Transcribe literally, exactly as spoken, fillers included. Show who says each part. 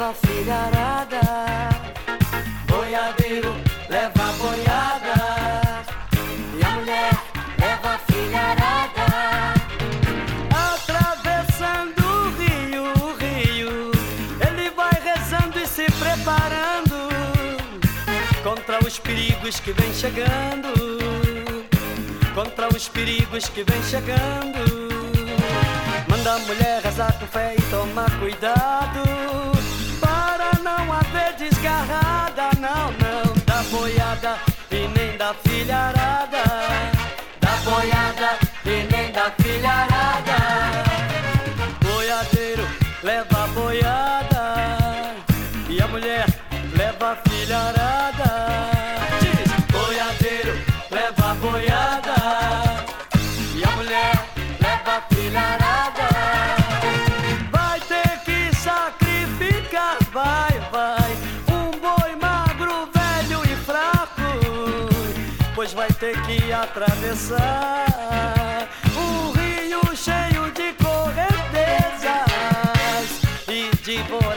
Speaker 1: leva a filharada. Boiadeiro leva a boiada e a mulher leva a filharada. Atravessando o rio, o rio, ele vai rezando e se preparando contra os perigos que vem chegando, contra os perigos que vem chegando. Manda a mulher rezar com fé e tomar cuidado para não haver desgarrada, não, não, da boiada e nem da filharada, da boiada e nem da filharada. Boiadeiro leva a boiada e a mulher leva a filharada. Diz, boiadeiro leva a boiada e a mulher leva a filharada. Vai ter que sacrificar, vai, vai, um boi magro, velho e fraco, pois vai ter que atravessar um rio cheio de correntezas e de